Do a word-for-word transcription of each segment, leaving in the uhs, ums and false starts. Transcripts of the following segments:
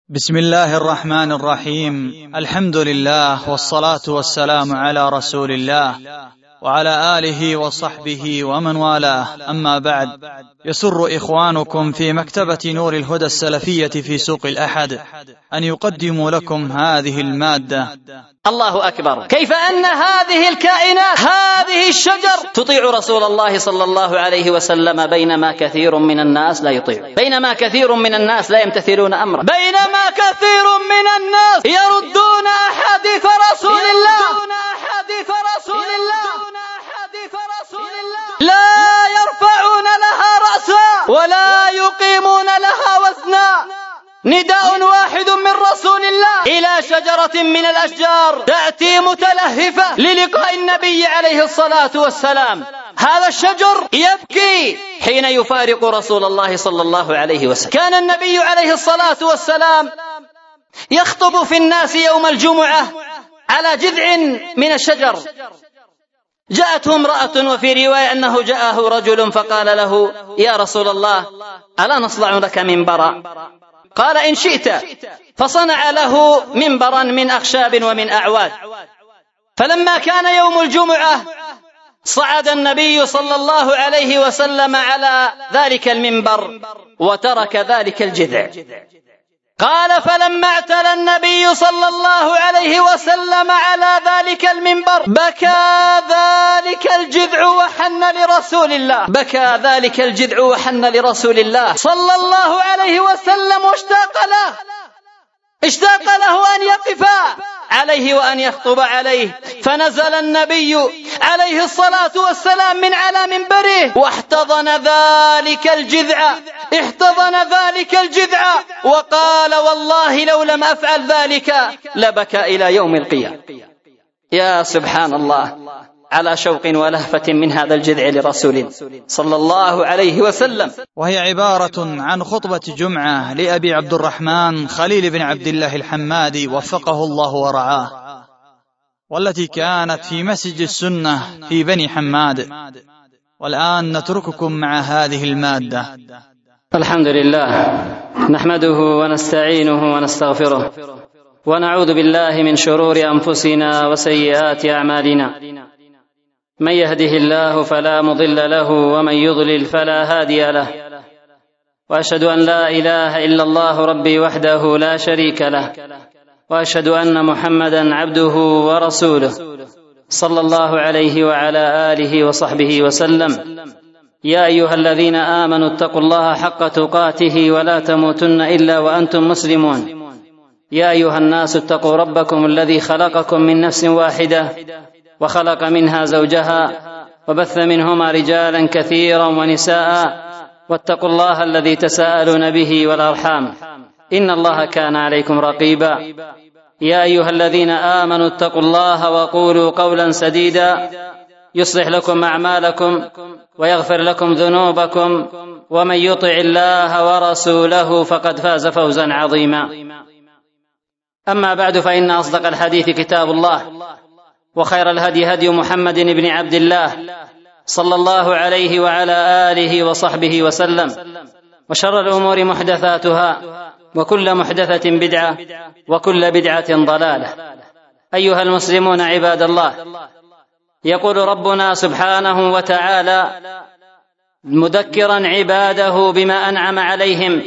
بسم الله الرحمن الرحيم. الحمد لله والصلاة والسلام على رسول الله وعلى آله وصحبه ومن والاه، أما بعد، يسر إخوانكم في مكتبة نور الهدى السلفية في سوق الأحد أن يقدموا لكم هذه المادة. الله أكبر. كيف أن هذه الكائنات، هذه الشجر، تطيع رسول الله صلى الله عليه وسلم، بينما كثير من الناس لا يطيع، بينما كثير من الناس لا يمتثلون أمره، بينما كثير من الناس يردون أحاديث رسول الله لا يرفعون لها رأسا ولا يقيمون لها وزنا. نداء واحد من رسول الله إلى شجرة من الأشجار تأتي متلهفة للقاء النبي عليه الصلاة والسلام. هذا الشجر يبكي حين يفارق رسول الله صلى الله عليه وسلم. كان النبي عليه الصلاة والسلام يخطب في الناس يوم الجمعة على جذع من الشجر. جاءته امرأة، وفي رواية أنه جاءه رجل فقال له: يا رسول الله، ألا نصنع لك منبرا؟ قال: إن شئت. فصنع له منبرا من أخشاب ومن أعواد. فلما كان يوم الجمعة صعد النبي صلى الله عليه وسلم على ذلك المنبر وترك ذلك الجذع. قال: فلما اعتلى النبي صلى الله عليه وسلم على ذلك المنبر بكى ذلك الجذع وحن لرسول الله بكى ذلك الجذع وحن لرسول الله صلى الله عليه وسلم، واشتاق له اشتاق له أن يقف عليه وأن يخطب عليه. فنزل النبي عليه الصلاة والسلام من على منبره واحتضن ذلك الجذع احتضن ذلك الجذع وقال: والله لو لم أفعل ذلك لبكى إلى يوم القيامة. يا سبحان الله على شوق ولهفة من هذا الجذع لرسول صلى الله عليه وسلم. وهي عبارة عن خطبة جمعة لأبي عبد الرحمن خليل بن عبد الله الحمادي وفقه الله ورعاه، والتي كانت في مسجد السنة في بني حماد. والآن نترككم مع هذه المادة. الحمد لله، نحمده ونستعينه ونستغفره، ونعوذ بالله من شرور أنفسنا وسيئات أعمالنا. من يهده الله فلا مضل له، ومن يضلل فلا هادي له. وأشهد أن لا إله إلا الله ربي وحده لا شريك له، وأشهد أن محمدا عبده ورسوله صلى الله عليه وعلى آله وصحبه وسلم. يا أيها الذين آمنوا اتقوا الله حق تقاته ولا تموتن إلا وأنتم مسلمون. يا أيها الناس اتقوا ربكم الذي خلقكم من نفس واحدة وخلق منها زوجها وبث منهما رجالا كثيرا ونساء، واتقوا الله الذي تساءلون به والأرحام، إن الله كان عليكم رقيبا. يا أيها الذين آمنوا اتقوا الله وقولوا قولا سديدا يصلح لكم أعمالكم ويغفر لكم ذنوبكم، ومن يطع الله ورسوله فقد فاز فوزا عظيما. أما بعد، فإن أصدق الحديث كتاب الله، وخير الهدي هدي محمد بن عبد الله صلى الله عليه وعلى آله وصحبه وسلم، وشر الأمور محدثاتها، وكل محدثة بدعة، وكل بدعة ضلالة. أيها المسلمون عباد الله، يقول ربنا سبحانه وتعالى مذكرا عباده بما أنعم عليهم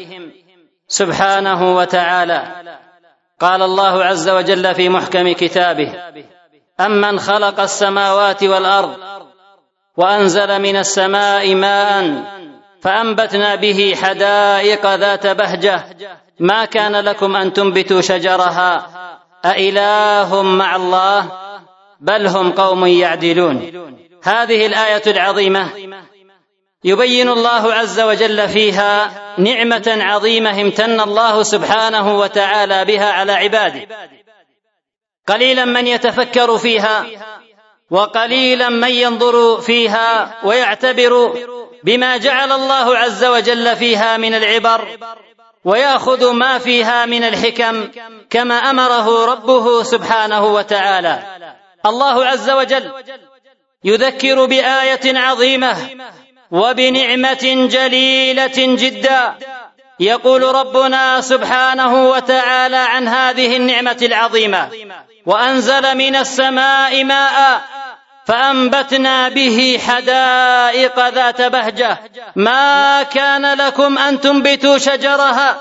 سبحانه وتعالى. قال الله عز وجل في محكم كتابه: أمن خلق السماوات والأرض وأنزل من السماء ماء فأنبتنا به حدائق ذات بهجة ما كان لكم أن تنبتوا شجرها أإله مع الله بل هم قوم يعدلون. هذه الآية العظيمة يبين الله عز وجل فيها نعمة عظيمة امتن الله سبحانه وتعالى بها على عباده. قليلا من يتفكر فيها، وقليلا من ينظر فيها ويعتبر بما جعل الله عز وجل فيها من العبر، ويأخذ ما فيها من الحكم كما أمره ربه سبحانه وتعالى. الله عز وجل يذكر بآية عظيمة وبنعمة جليلة جدا يقول ربنا سبحانه وتعالى عن هذه النعمة العظيمة: وأنزل من السماء ماء فأنبتنا به حدائق ذات بهجة ما كان لكم أن تنبتوا شجرها.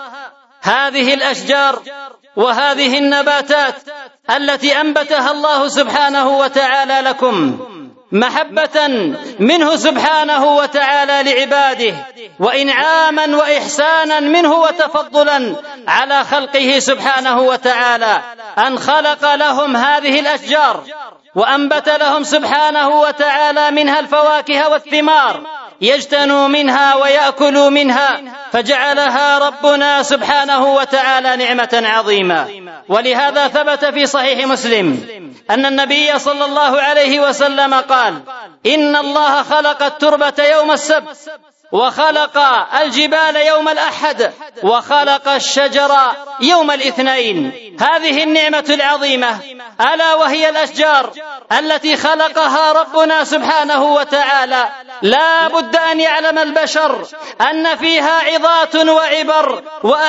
هذه الأشجار وهذه النباتات التي أنبتها الله سبحانه وتعالى لكم محبة منه سبحانه وتعالى لعباده، وإنعاما وإحسانا منه وتفضلا على خلقه سبحانه وتعالى، أن خلق لهم هذه الأشجار وأنبت لهم سبحانه وتعالى منها الفواكه والثمار يجتنوا منها ويأكلوا منها، فجعلها ربنا سبحانه وتعالى نعمة عظيمة. ولهذا ثبت في صحيح مسلم أن النبي صلى الله عليه وسلم قال: إن الله خلق التربة يوم السبت، وخلق الجبال يوم الأحد، وخلق الشجر يوم الاثنين. هذه النعمة العظيمة ألا وهي الأشجار التي خلقها ربنا سبحانه وتعالى، لا بد أن يعلم البشر أن فيها عظات وعبر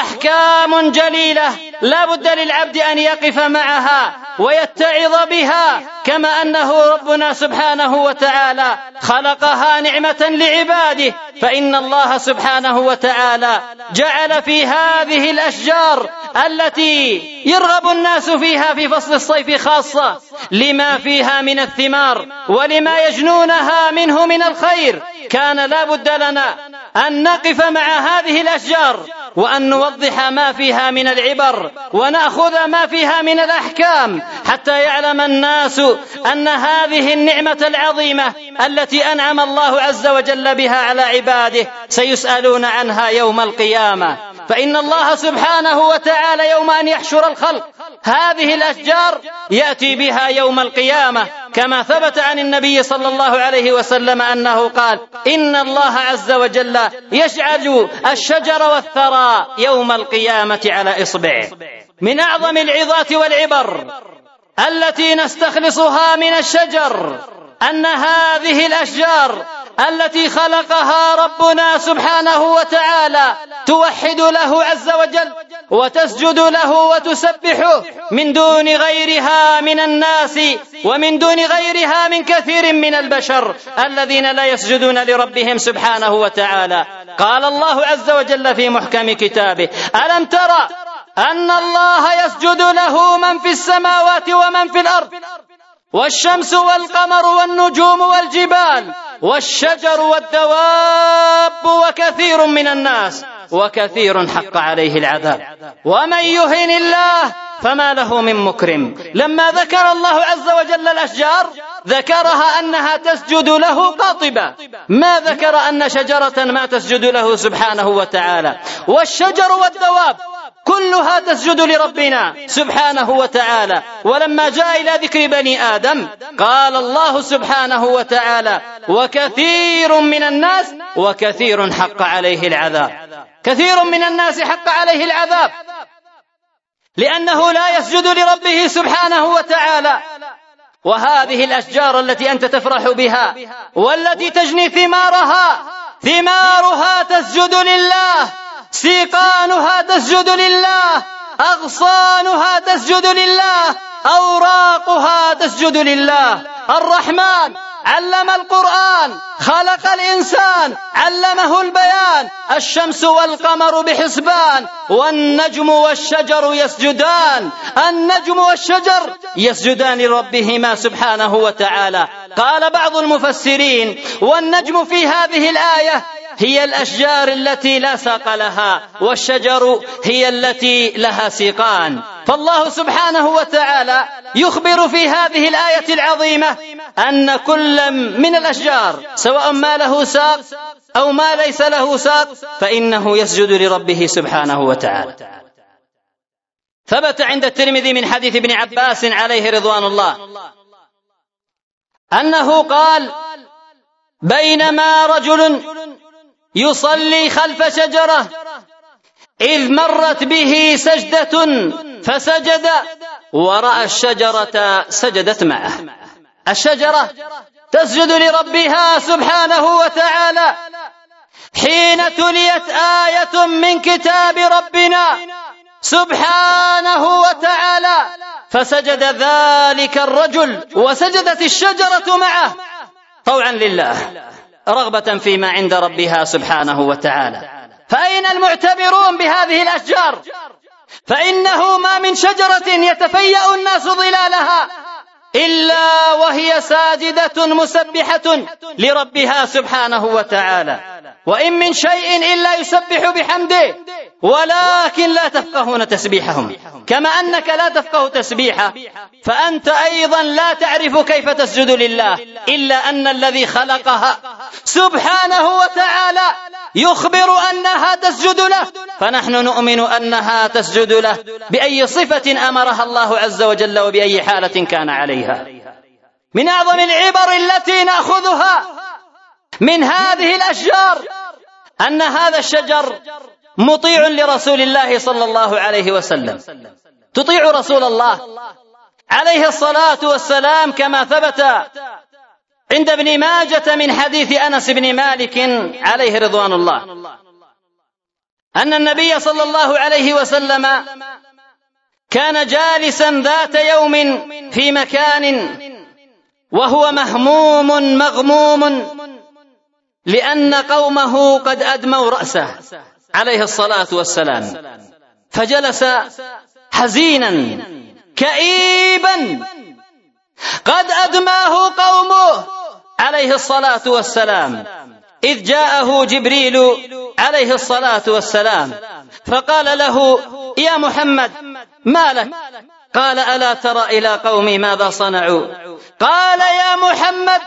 وأحكام جليلة، لا بد للعبد أن يقف معها ويتعظ بها، كما أنه ربنا سبحانه وتعالى خلقها نعمة لعباده. فإن الله سبحانه وتعالى جعل في هذه الأشجار التي يرغب الناس فيها في فصل الصيف خاصة لما فيها من الثمار ولما يجنونها منه من الخير، كان لا بد لنا أن نقف مع هذه الأشجار وأن نوضح ما فيها من العبر ونأخذ ما فيها من الأحكام، حتى يعلم الناس أن هذه النعمة العظيمة التي أنعم الله عز وجل بها على عباده سيسألون عنها يوم القيامة. فإن الله سبحانه وتعالى يوم أن يحشر الخلق هذه الأشجار يأتي بها يوم القيامة، كما ثبت عن النبي صلى الله عليه وسلم أنه قال: إن الله عز وجل يجعل الشجر والثرى يوم القيامة على إصبعه. من أعظم العظات والعبر التي نستخلصها من الشجر أن هذه الأشجار التي خلقها ربنا سبحانه وتعالى توحد له عز وجل وتسجد له وتسبحه من دون غيرها من الناس ومن دون غيرها من كثير من البشر الذين لا يسجدون لربهم سبحانه وتعالى. قال الله عز وجل في محكم كتابه: ألم ترى أن الله يسجد له من في السماوات ومن في الأرض، والشمس والقمر والنجوم والجبال والشجر والدواب وكثير من الناس وكثير حق عليه العذاب ومن يهن الله فما له من مكرم. لما ذكر الله عز وجل الأشجار ذكرها أنها تسجد له قاطبة، ما ذكر أن شجرة ما تسجد له سبحانه وتعالى. والشجر والدواب كلها تسجد لربنا سبحانه وتعالى. ولما جاء إلى ذكر بني آدم قال الله سبحانه وتعالى: وكثير من الناس وكثير حق عليه العذاب. كثير من الناس حق عليه العذاب لأنه لا يسجد لربه سبحانه وتعالى. وهذه الأشجار التي أنت تفرح بها والتي تجني ثمارها ثمارها تسجد لله، سيقانها تسجد لله، أغصانها تسجد لله، أوراقها تسجد لله. الرحمن علم القرآن، خلق الإنسان، علمه البيان. الشمس والقمر بحسبان، والنجم والشجر يسجدان. النجم والشجر يسجدان لربهما سبحانه وتعالى. قال بعض المفسرين: والنجم في هذه الآية هي الأشجار التي لا ساق لها، والشجر هي التي لها سيقان. فالله سبحانه وتعالى يخبر في هذه الآية العظيمة أن كل من الأشجار سواء ما له ساق أو ما ليس له ساق فإنه يسجد لربه سبحانه وتعالى. ثبت عند الترمذي من حديث ابن عباس عليه رضوان الله أنه قال: بينما رجل يصلي خلف شجرة إذ مرت به سجدة فسجد ورأى الشجرة سجدت معه. الشجرة تسجد لربها سبحانه وتعالى حين تليت آية من كتاب ربنا سبحانه وتعالى فسجد ذلك الرجل وسجدت الشجرة معه طوعا لله رغبة فيما عند ربها سبحانه وتعالى. فأين المعتبرون بهذه الأشجار؟ فإنه ما من شجرة يتفيأ الناس ظلالها إلا وهي ساجدة مسبحة لربها سبحانه وتعالى، وإن من شيء إلا يسبح بحمده ولكن لا تفقهون تسبيحهم. كما أنك لا تفقه تسبيحه فأنت أيضا لا تعرف كيف تسجد لله، إلا أن الذي خلقها سبحانه وتعالى يخبر أنها تسجد له، فنحن نؤمن أنها تسجد له بأي صفة أمرها الله عز وجل وبأي حالة كان عليها. من أعظم العبر التي نأخذها من هذه الأشجار أن هذا الشجر مطيع لرسول الله صلى الله عليه وسلم، تطيع رسول الله عليه الصلاة والسلام كما ثبت عند ابن ماجة من حديث أنس بن مالك عليه رضوان الله أن النبي صلى الله عليه وسلم كان جالسا ذات يوم في مكان وهو مهموم مغموم لأن قومه قد أدموا رأسه عليه الصلاة والسلام، فجلس حزينا كئيبا قد أدماه قومه عليه الصلاة والسلام، إذ جاءه جبريل عليه الصلاة والسلام فقال له: يا محمد ما لك؟ قال: ألا ترى إلى قومي ماذا صنعوا؟ قال: يا محمد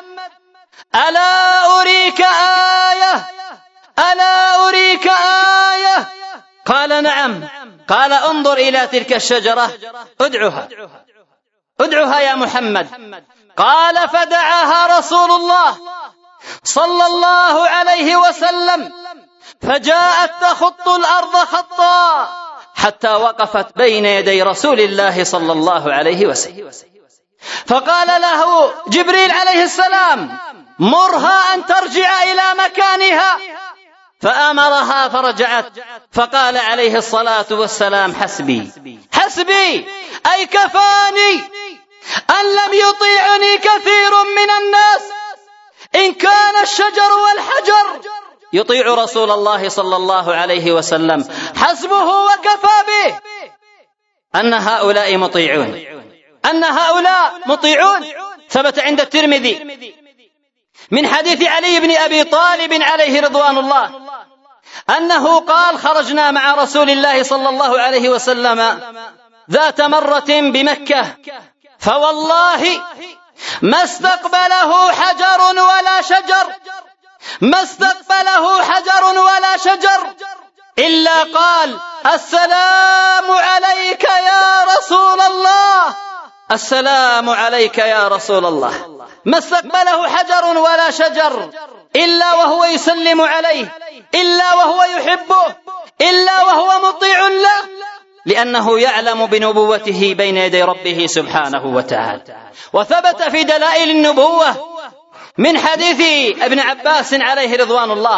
ألا أريك آية ألا أريك آية؟ قال: نعم. قال: انظر إلى تلك الشجرة ادعها ادعها يا محمد. قال: فدعاها رسول الله صلى الله عليه وسلم فجاءت تخط الأرض خطا حتى وقفت بين يدي رسول الله صلى الله عليه وسلم، فقال له جبريل عليه السلام: مرها أن ترجع إلى مكانها، فأمرها فرجعت، فقال عليه الصلاة والسلام: حسبي حسبي أي كفاني أن لم يطيعني كثير من الناس، إن كان الشجر والحجر يطيع رسول الله صلى الله عليه وسلم حسبه وكفى به أن هؤلاء مطيعون أن هؤلاء مطيعون. ثبت عند الترمذي من حديث علي بن أبي طالب عليه رضوان الله أنه قال: خرجنا مع رسول الله صلى الله عليه وسلم ذات مرة بمكة، فوالله ما استقبله حجر ولا شجر ما استقبله حجر ولا شجر إلا قال: السلام عليك يا رسول الله السلام عليك يا رسول الله. ما استقبله حجر ولا شجر إلا وهو يسلم عليه، إلا وهو يحبه، إلا وهو مطيع له، لأنه يعلم بنبوته بين يدي ربه سبحانه وتعالى. وثبت في دلائل النبوة من حديث ابن عباس عليه رضوان الله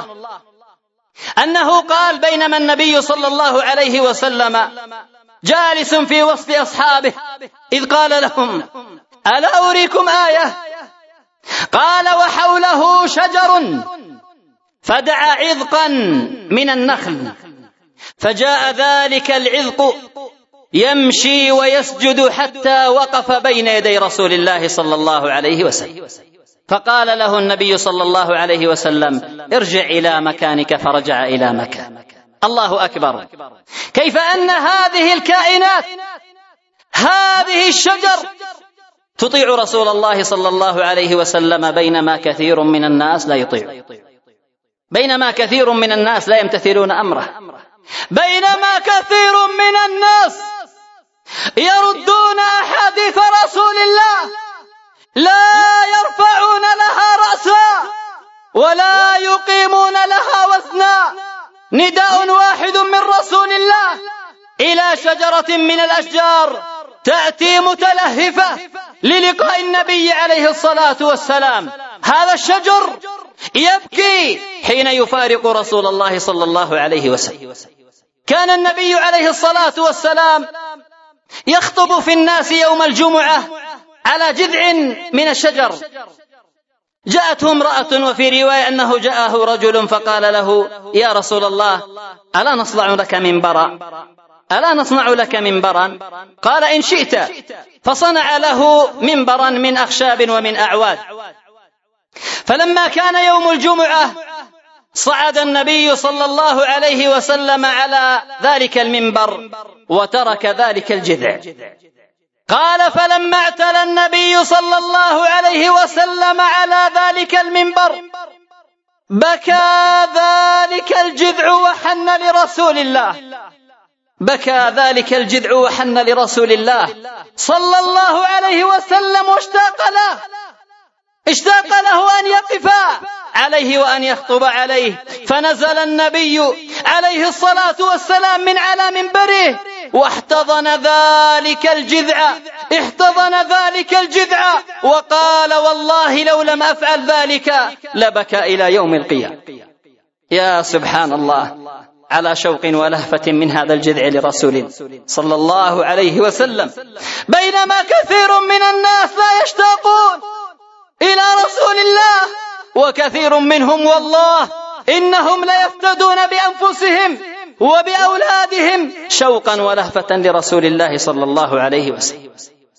أنه قال: بينما النبي صلى الله عليه وسلم جالس في وسط أصحابه إذ قال لهم: ألا أريكم آية؟ قال: وحوله شجر، فدعا عذقا من النخل، فجاء ذلك العذق يمشي ويسجد حتى وقف بين يدي رسول الله صلى الله عليه وسلم، فقال له النبي صلى الله عليه وسلم: ارجع إلى مكانك، فرجع إلى مكانه. الله أكبر! كيف أن هذه الكائنات هذه الشجر تطيع رسول الله صلى الله عليه وسلم، بينما كثير من الناس لا يطيع، بينما كثير من الناس لا يمتثلون أمره، بينما كثير من الناس يردون أحاديث رسول الله، لا يرفعون لها رأسا ولا يقيمون لها وزنا. نداء واحد من رسول الله إلى شجرة من الأشجار تأتي متلهفة للقاء النبي عليه الصلاة والسلام، هذا الشجر يبكي حين يفارق رسول الله صلى الله عليه وسلم. كان النبي عليه الصلاة والسلام يخطب في الناس يوم الجمعة على جذع من الشجر. جاءته امرأة، وفي رواية أنه جاءه رجل فقال له: يا رسول الله، ألا نصنع لك منبرا؟ ألا نصنع لك منبرا؟ قال: إن شئت. فصنع له منبرا من أخشاب ومن أعواد. فلما كان يوم الجمعة صعد النبي صلى الله عليه وسلم على ذلك المنبر وترك ذلك الجذع. قال: فلما اعتلى النبي صلى الله عليه وسلم على ذلك المنبر بكى ذلك الجذع وحن لرسول الله بكى ذلك الجذع وحن لرسول الله صلى الله عليه وسلم، واشتاق له اشتاق له أن يقف عليه وأن يخطب عليه. فنزل النبي عليه الصلاة والسلام من على منبره واحتضن ذلك الجذع احتضن ذلك الجذع وقال: والله لو لم أفعل ذلك لبكى إلى يوم القيامة. يا سبحان الله على شوق ولهفة من هذا الجذع لرسول صلى الله عليه وسلم، بينما كثير من الناس لا يشتاقون إلى رسول الله، وكثير منهم والله إنهم ليفتدون بأنفسهم وبأولادهم شوقا ولهفة لرسول الله صلى الله عليه وسلم.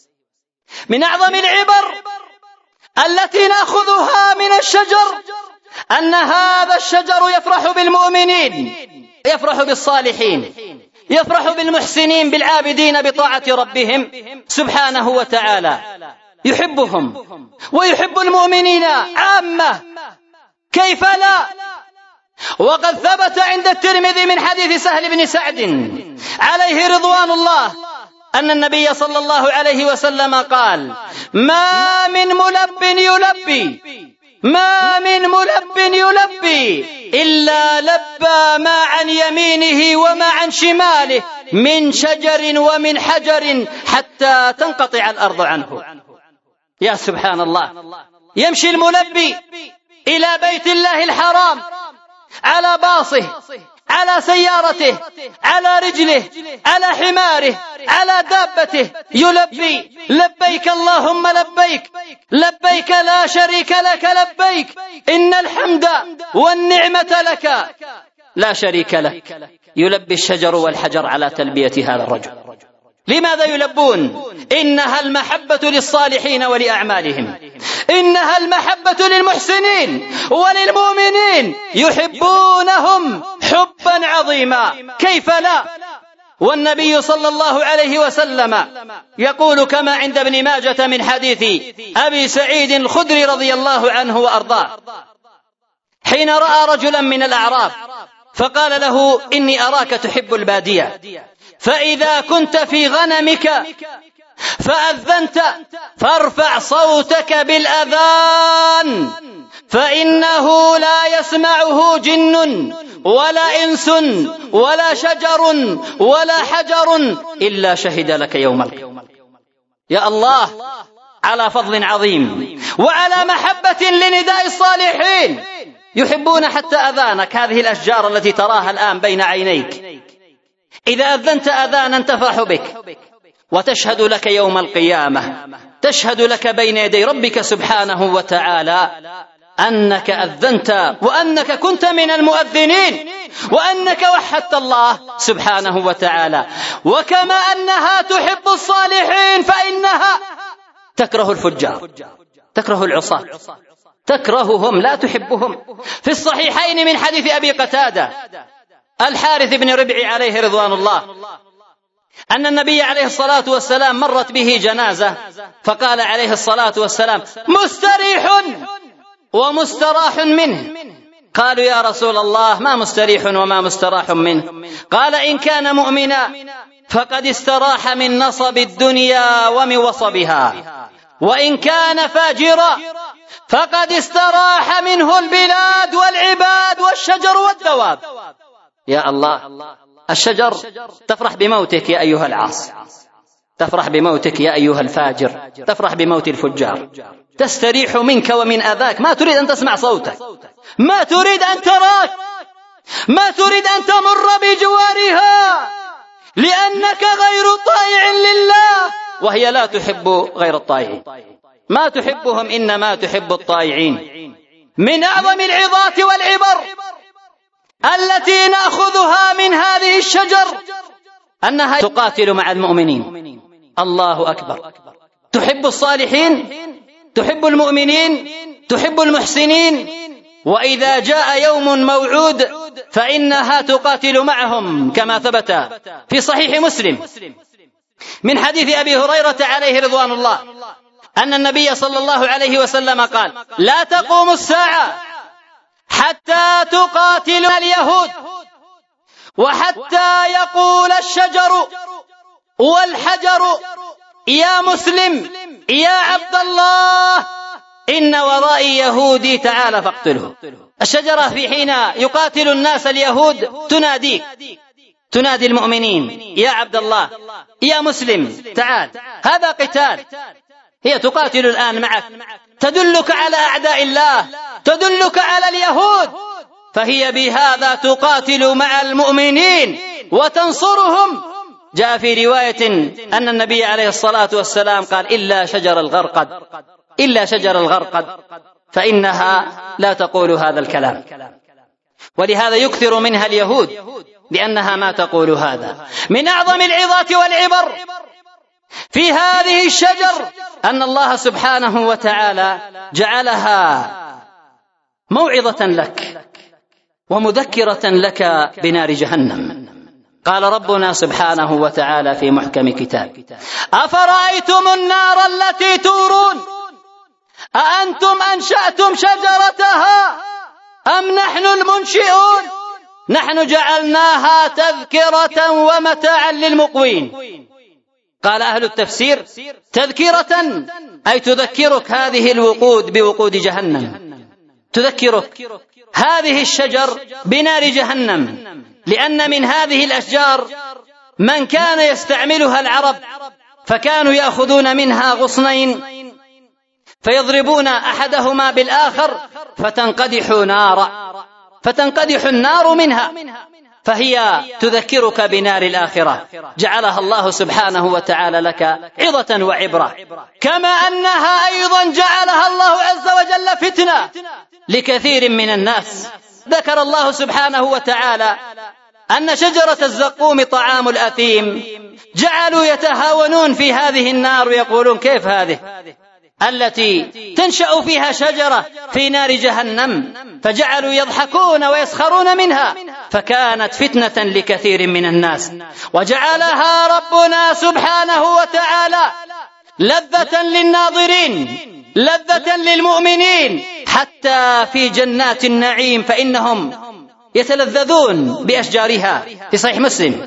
من أعظم العبر التي نأخذها من الشجر أن هذا الشجر يفرح بالمؤمنين، يفرح بالصالحين، يفرح بالمحسنين بالعابدين بطاعة ربهم سبحانه وتعالى، يحبهم ويحب المؤمنين عامة، كيف لا؟ وقد ثبت عند الترمذي من حديث سهل بن سعد عليه رضوان الله أن النبي صلى الله عليه وسلم قال: ما من ملب يلبي ما من ملب يلبي إلا لبى ما عن يمينه وما عن شماله من شجر ومن حجر حتى تنقطع الأرض عنه. يا سبحان الله، يمشي الملبي إلى بيت الله الحرام على باصه، على سيارته، على رجله، على حماره، على دابته، يلبي: لبيك اللهم لبيك، لبيك لا شريك لك لبيك، إن الحمد والنعمة لك لا شريك لك. يلبي الشجر والحجر على تلبية هذا الرجل. لماذا يلبون؟ إنها المحبة للصالحين ولأعمالهم، إنها المحبة للمحسنين وللمؤمنين، يحبونهم حبا عظيما، كيف لا؟ والنبي صلى الله عليه وسلم يقول كما عند ابن ماجة من حديث أبي سعيد الخدري رضي الله عنه وأرضاه، حين رأى رجلا من الأعراب فقال له: إني أراك تحب البادية، فإذا كنت في غنمك فأذنت فارفع صوتك بالأذان، فإنه لا يسمعه جن ولا إنس ولا شجر ولا حجر إلا شهد لك يوم القيامة. يا الله على فضل عظيم وعلى محبة لنداء الصالحين، يحبون حتى أذانك، هذه الأشجار التي تراها الآن بين عينيك، إذا أذنت أذانا تفرح بك وتشهد لك يوم القيامة، تشهد لك بين يدي ربك سبحانه وتعالى أنك أذنت وأنك كنت من المؤذنين وأنك وحدت الله سبحانه وتعالى. وكما أنها تحب الصالحين فإنها تكره الفجار، تكره العصاة، تكرههم لا تحبهم. في الصحيحين من حديث أبي قتادة الحارث بن ربعي عليه رضوان الله أن النبي عليه الصلاة والسلام مرت به جنازة، فقال عليه الصلاة والسلام: مستريح ومستراح منه. قالوا: يا رسول الله، ما مستريح وما مستراح منه؟ قال: إن كان مؤمنا فقد استراح من نصب الدنيا ومن وصبها، وإن كان فاجرا فقد استراح منه البلاد والعباد والشجر والدواب. يا الله، الشجر تفرح بموتك يا أيها العاصي، تفرح بموتك يا أيها الفاجر، تفرح بموت الفجار، تستريح منك ومن أذاك، ما تريد أن تسمع صوتك، ما تريد أن تراك، ما تريد أن تمر بجوارها، لأنك غير طائع لله، وهي لا تحب غير الطائعين، ما تحبهم إنما تحب الطائعين. من أعظم العظات والعبر التي نأخذها من هذه الشجر أنها تقاتل مع المؤمنين. الله أكبر. تحب الصالحين، تحب المؤمنين، تحب المحسنين، وإذا جاء يوم موعود فإنها تقاتل معهم، كما ثبت في صحيح مسلم من حديث أبي هريرة عليه رضوان الله أن النبي صلى الله عليه وسلم قال: لا تقوم الساعة حتى تقاتل اليهود، وحتى يقول الشجر والحجر يا مسلم يا عبد الله إن ورائي يهودي تعال فاقتله. الشجرة في حين يقاتل الناس اليهود تناديك، تنادي المؤمنين يا عبد الله يا مسلم تعال، هذا قتال. هي تقاتل الآن معك، تدلك على أعداء الله، تدلك على اليهود، فهي بهذا تقاتل مع المؤمنين وتنصرهم. جاء في رواية أن النبي عليه الصلاة والسلام قال: إلا شجر الغرقد، إلا شجر الغرقد، فإنها لا تقول هذا الكلام. ولهذا يكثر منها اليهود لأنها ما تقول هذا. من أعظم العظات والعبر في هذه الشجر أن الله سبحانه وتعالى جعلها موعظة لك ومذكرة لك بنار جهنم. قال ربنا سبحانه وتعالى في محكم كتابه: أفرأيتم النار التي تورون أأنتم أنشأتم شجرتها أم نحن المنشئون نحن جعلناها تذكرة ومتاعا للمقوين. قال أهل التفسير: تذكرة أي تذكرك هذه الوقود بوقود جهنم، تذكرك هذه الشجر بنار جهنم، لأن من هذه الأشجار من كان يستعملها العرب، فكانوا يأخذون منها غصنين فيضربون أحدهما بالآخر فتنقدح نارا، فتنقدح النار منها، فهي تذكرك بنار الآخرة. جعلها الله سبحانه وتعالى لك عظة وعبرة، كما أنها أيضا جعلها الله عز وجل فتنة لكثير من الناس. ذكر الله سبحانه وتعالى أن شجرة الزقوم طعام الأثيم، جعلوا يتهاونون في هذه النار ويقولون: كيف هذه التي تنشأ فيها شجرة في نار جهنم؟ فجعلوا يضحكون ويسخرون منها، فكانت فتنة لكثير من الناس. وجعلها ربنا سبحانه وتعالى لذة للناظرين، لذة للمؤمنين، حتى في جنات النعيم فإنهم يتلذذون بأشجارها. في صحيح مسلم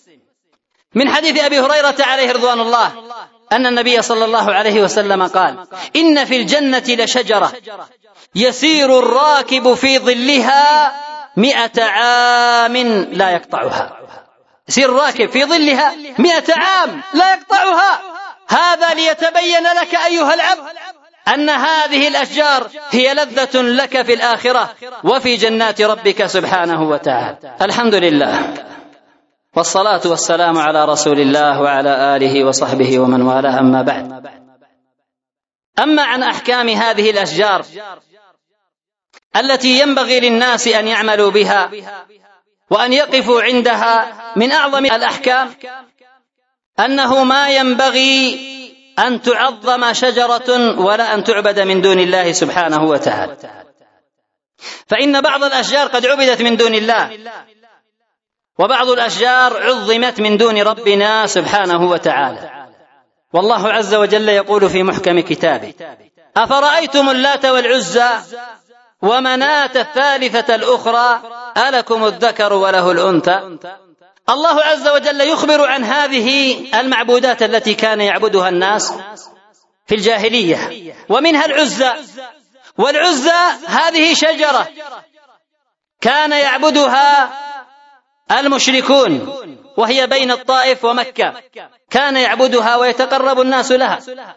من حديث أبي هريرة عليه رضوان الله أن النبي صلى الله عليه وسلم قال: إن في الجنة لشجرة يسير الراكب في ظلها مئة عام لا يقطعها. يسير الراكب في ظلها مئة عام لا يقطعها. هذا ليتبين لك أيها العبد أن هذه الأشجار هي لذة لك في الآخرة وفي جنات ربك سبحانه وتعالى. الحمد لله، والصلاة والسلام على رسول الله وعلى آله وصحبه ومن والاه، أما بعد. أما عن أحكام هذه الأشجار التي ينبغي للناس أن يعملوا بها وأن يقفوا عندها، من أعظم الأحكام أنه ما ينبغي أن تعظم شجرة ولا أن تعبد من دون الله سبحانه وتعالى، فإن بعض الأشجار قد عبدت من دون الله، وبعض الأشجار عظمت من دون ربنا سبحانه وتعالى. والله عز وجل يقول في محكم كتابه: أفرأيتم اللات والعزى ومناة الثالثة الأخرى ألكم الذكر وله الأنثى. الله عز وجل يخبر عن هذه المعبودات التي كان يعبدها الناس في الجاهلية، ومنها العزى. والعزى هذه شجرة كان يعبدها المشركون، وهي بين الطائف ومكة، كان يعبدها ويتقرب الناس لها،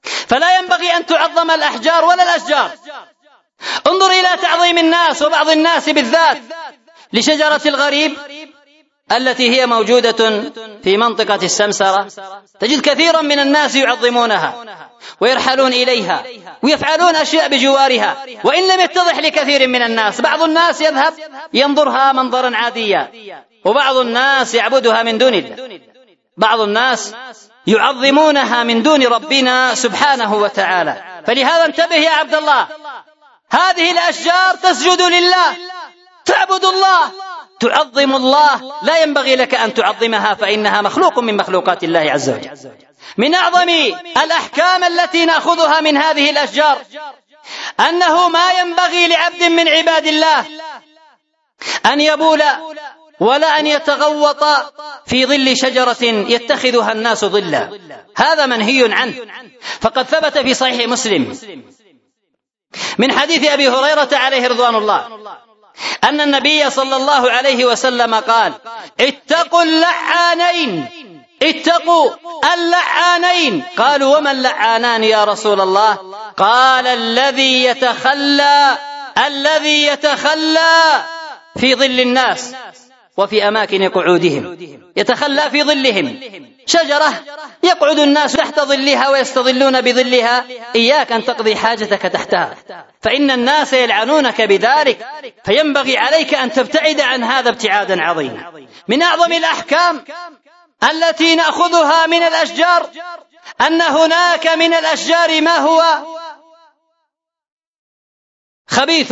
فلا ينبغي أن تعظم الأحجار ولا الأشجار. انظر إلى تعظيم الناس وبعض الناس بالذات لشجرة الغريب التي هي موجودة في منطقة السمسرة، تجد كثيرا من الناس يعظمونها ويرحلون إليها ويفعلون أشياء بجوارها، وإن لم يتضح لكثير من الناس. بعض الناس يذهب ينظرها منظرا عاديا، وبعض الناس يعبدها من دون الله. بعض الناس يعظمونها من دون ربنا سبحانه وتعالى. فلهذا انتبه يا عبد الله، هذه الأشجار تسجد لله، تعبد الله، تعظم الله، لا ينبغي لك أن تعظمها فإنها مخلوق من مخلوقات الله عز وجل. من أعظم الأحكام التي نأخذها من هذه الأشجار أنه ما ينبغي لعبد من عباد الله أن يبول ولا أن يتغوط في ظل شجرة يتخذها الناس ظلا، هذا منهي عنه. فقد ثبت في صحيح مسلم من حديث أبي هريرة عليه رضوان الله أن النبي صلى الله عليه وسلم قال: اتقوا اللعانين، اتقوا اللعانين. قالوا: وما اللعانان يا رسول الله؟ قال: الذي يتخلى الذي يتخلى في ظل الناس وفي أماكن قعودهم، يتخلى في ظلهم، شجرة يقعد الناس تحت ظلها ويستظلون بظلها، إياك أن تقضي حاجتك تحتها، فإن الناس يلعنونك بذلك، فينبغي عليك أن تبتعد عن هذا ابتعادا عظيما. من أعظم الأحكام التي نأخذها من الأشجار أن هناك من الأشجار ما هو خبيث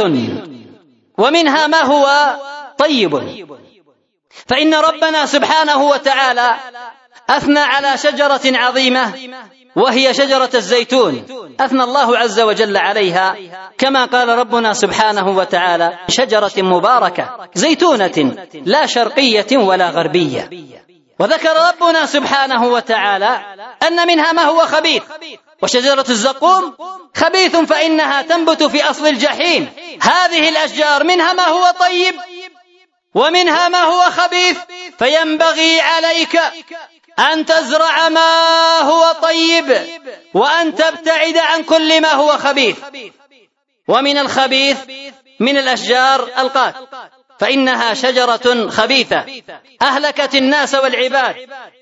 ومنها ما هو طيب. فإن ربنا سبحانه وتعالى أثنى على شجرة عظيمة وهي شجرة الزيتون، أثنى الله عز وجل عليها كما قال ربنا سبحانه وتعالى: شجرة مباركة زيتونة لا شرقية ولا غربية. وذكر ربنا سبحانه وتعالى أن منها ما هو خبيث، وشجرة الزقوم خبيث فإنها تنبت في أصل الجحيم. هذه الأشجار منها ما هو طيب ومنها ما هو خبيث، فينبغي عليك أن تزرع ما هو طيب وأن تبتعد عن كل ما هو خبيث. ومن الخبيث من الأشجار القات، فإنها شجرة خبيثة أهلكت الناس والعباد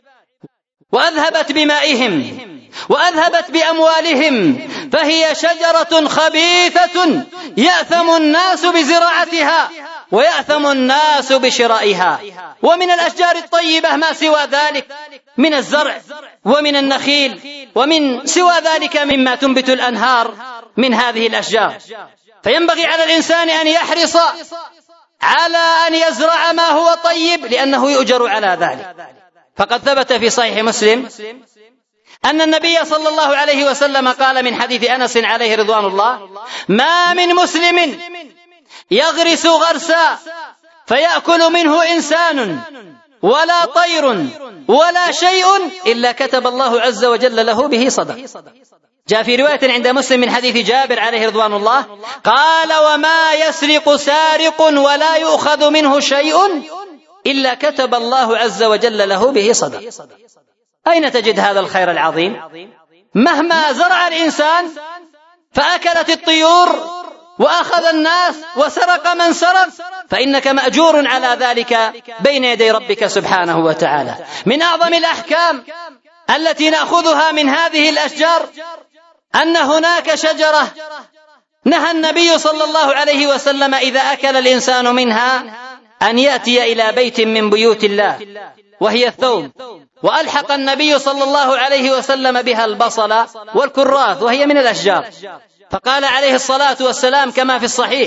وأذهبت بمائهم وأذهبت بأموالهم، فهي شجرة خبيثة يأثم الناس بزراعتها ويأثم الناس بشرائها. ومن الأشجار الطيبة ما سوى ذلك من الزرع ومن النخيل ومن سوى ذلك مما تنبت الأنهار من هذه الأشجار. فينبغي على الإنسان أن يحرص على أن يزرع ما هو طيب لأنه يؤجر على ذلك. فقد ثبت في صحيح مسلم أن النبي صلى الله عليه وسلم قال من حديث أنس عليه رضوان الله: ما من مسلم يغرس غرسا فيأكل منه إنسان ولا طير ولا شيء إلا كتب الله عز وجل له به صدقة. جاء في رواية عند مسلم من حديث جابر عليه رضوان الله قال: وما يسرق سارق ولا يؤخذ منه شيء إلا كتب الله عز وجل له به صدقة. أين تجد هذا الخير العظيم؟ مهما زرع الإنسان فأكلت الطيور وأخذ الناس وسرق من سرق، فإنك مأجور على ذلك بين يدي ربك سبحانه وتعالى. من أعظم الأحكام التي نأخذها من هذه الأشجار أن هناك شجرة نهى النبي صلى الله عليه وسلم إذا أكل الإنسان منها أن يأتي إلى بيت من بيوت الله وهي الثوم، وألحق النبي صلى الله عليه وسلم بها البصل والكراث وهي من الأشجار، فقال عليه الصلاة والسلام كما في الصحيح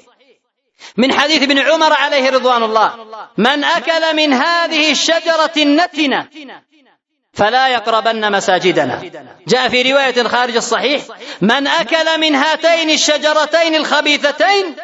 من حديث ابن عمر عليه رضوان الله: من أكل من هذه الشجرة النتنة فلا يقربن مساجدنا. جاء في رواية خارج الصحيح: من أكل من هاتين الشجرتين الخبيثتين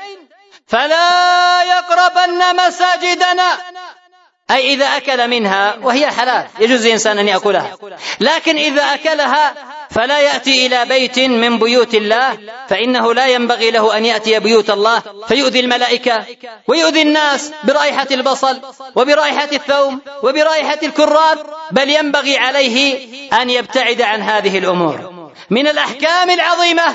فلا يقربن مساجدنا، أي إذا أكل منها وهي حلال يجوز الإنسان أن يأكلها، لكن إذا أكلها فلا يأتي إلى بيت من بيوت الله، فإنه لا ينبغي له أن يأتي بيوت الله فيؤذي الملائكة ويؤذي الناس برائحة البصل وبرائحة الثوم وبرائحة الكراث، بل ينبغي عليه أن يبتعد عن هذه الأمور. من الأحكام العظيمة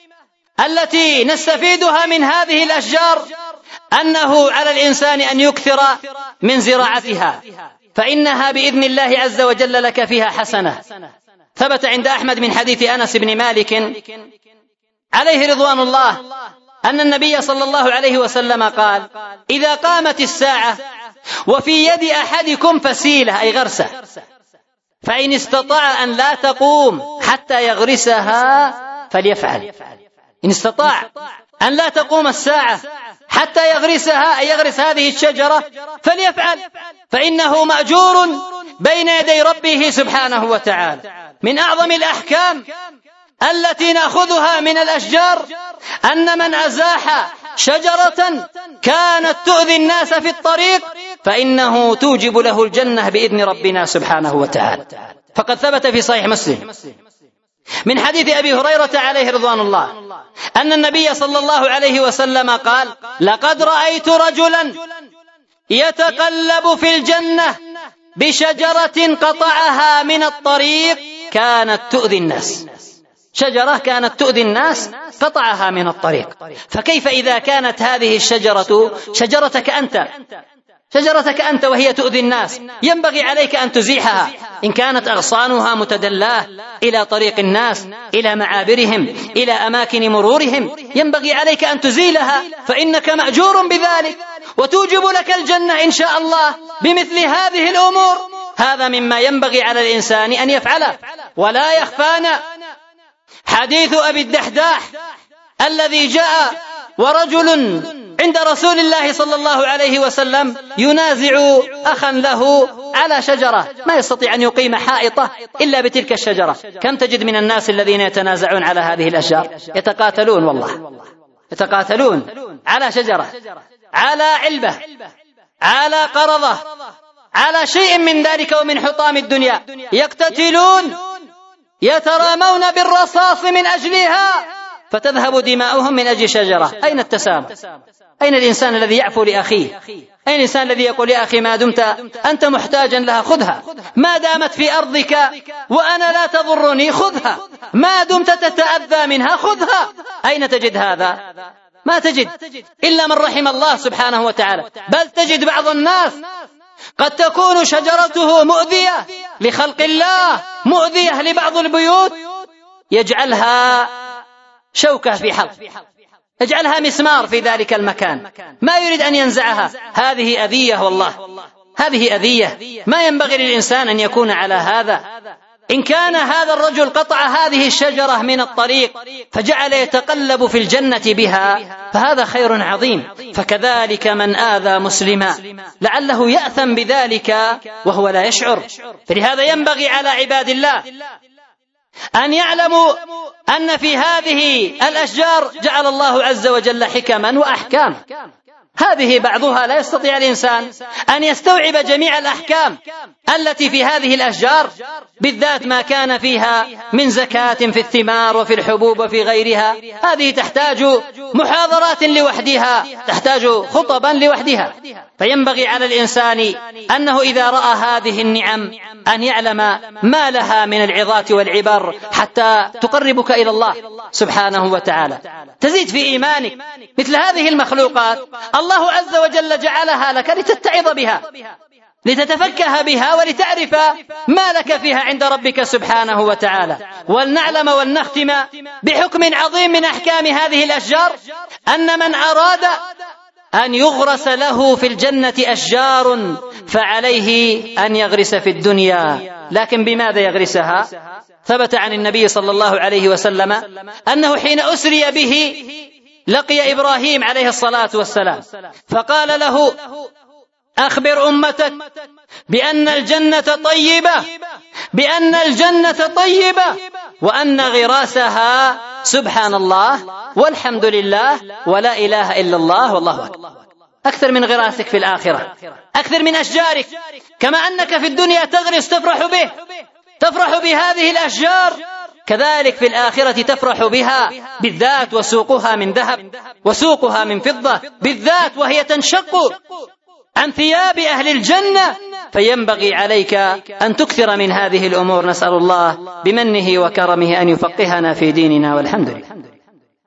التي نستفيدها من هذه الأشجار أنه على الإنسان أن يكثر من زراعتها، فإنها بإذن الله عز وجل لك فيها حسنة. ثبت عند أحمد من حديث أنس بن مالك عليه رضوان الله أن النبي صلى الله عليه وسلم قال: إذا قامت الساعة وفي يد أحدكم فسيلة أي غرسة، فإن استطاع أن لا تقوم حتى يغرسها فليفعل. إن استطاع أن لا تقوم الساعة حتى يغرسها أي يغرس هذه الشجرة فليفعل، فإنه مأجور بين يدي ربه سبحانه وتعالى. من أعظم الأحكام التي نأخذها من الأشجار أن من أزاح شجرة كانت تؤذي الناس في الطريق فإنه توجب له الجنة بإذن ربنا سبحانه وتعالى. فقد ثبت في صحيح مسلم من حديث أبي هريرة عليه رضوان الله أن النبي صلى الله عليه وسلم قال: لقد رأيت رجلا يتقلب في الجنة بشجرة قطعها من الطريق كانت تؤذي الناس. شجرة كانت تؤذي الناس قطعها من الطريق، فكيف إذا كانت هذه الشجرة شجرتك أنت شجرتك أنت وهي تؤذي الناس؟ ينبغي عليك أن تزيحها. إن كانت أغصانها متدلاه إلى طريق الناس، إلى معابرهم، إلى أماكن مرورهم، ينبغي عليك أن تزيلها، فإنك مأجور بذلك وتوجب لك الجنة إن شاء الله بمثل هذه الأمور. هذا مما ينبغي على الإنسان أن يفعله. ولا يخفانا حديث أبي الدحداح الذي جاء ورجل عند رسول الله صلى الله عليه وسلم ينازع أخا له على شجرة، ما يستطيع أن يقيم حائطة إلا بتلك الشجرة. كم تجد من الناس الذين يتنازعون على هذه الأشجار؟ يتقاتلون، والله يتقاتلون على شجرة، على علبة، على قرضة، على شيء من ذلك ومن حطام الدنيا، يقتتلون، يترامون بالرصاص من أجلها، فتذهب دماؤهم من أجل شجرة. أين التسامح؟ أين الإنسان الذي يعفو لأخيه؟ أين الإنسان الذي يقول: يا أخي ما دمت أنت محتاجا لها خذها، ما دامت في أرضك وأنا لا تضرني خذها، ما دمت تتأذى منها خذها. أين تجد هذا؟ ما تجد إلا من رحم الله سبحانه وتعالى. بل تجد بعض الناس قد تكون شجرته مؤذية لخلق الله، مؤذية لبعض البيوت، يجعلها شوكة في حلق، يجعلها مسمار في ذلك المكان، ما يريد أن ينزعها. هذه أذية، والله هذه أذية، ما ينبغي للإنسان أن يكون على هذا. إن كان هذا الرجل قطع هذه الشجرة من الطريق فجعل يتقلب في الجنة بها فهذا خير عظيم. فكذلك من آذى مسلما لعله يأثم بذلك وهو لا يشعر. فلهذا ينبغي على عباد الله أن يعلموا أن في هذه الأشجار جعل الله عز وجل حكما وأحكام، هذه بعضها لا يستطيع الإنسان أن يستوعب جميع الأحكام التي في هذه الأشجار، بالذات ما كان فيها من زكاة في الثمار وفي الحبوب وفي غيرها. هذه تحتاج محاضرات لوحدها، تحتاج خطبا لوحدها. فينبغي على الإنسان أنه إذا رأى هذه النعم أن يعلم ما لها من العظات والعبر حتى تقربك إلى الله سبحانه وتعالى، تزيد في إيمانك. مثل هذه المخلوقات الله عز وجل جعلها لك لتتعظ بها، لتتفكه بها، ولتعرف ما لك فيها عند ربك سبحانه وتعالى. ولنعلم ولنختم بحكم عظيم من أحكام هذه الأشجار أن من أراد أن يغرس له في الجنة أشجار فعليه أن يغرس في الدنيا. لكن بماذا يغرسها؟ ثبت عن النبي صلى الله عليه وسلم أنه حين أسري به لقي إبراهيم عليه الصلاة والسلام فقال له: أخبر أمتك بأن الجنة طيبة، بأن الجنة طيبة، وأن غراسها سبحان الله والحمد لله ولا إله إلا الله والله أكبر. أكثر من غراسك في الآخرة، أكثر من أشجارك. كما أنك في الدنيا تغرس تفرح به، تفرح بهذه الأشجار، كذلك في الآخرة تفرح بها، بالذات وسوقها من ذهب وسوقها من فضة، بالذات وهي تنشق عن ثياب أهل الجنة فينبغي عليك أن تكثر من هذه الأمور. نسأل الله بمنه وكرمه أن يفقهنا في ديننا، والحمد لله.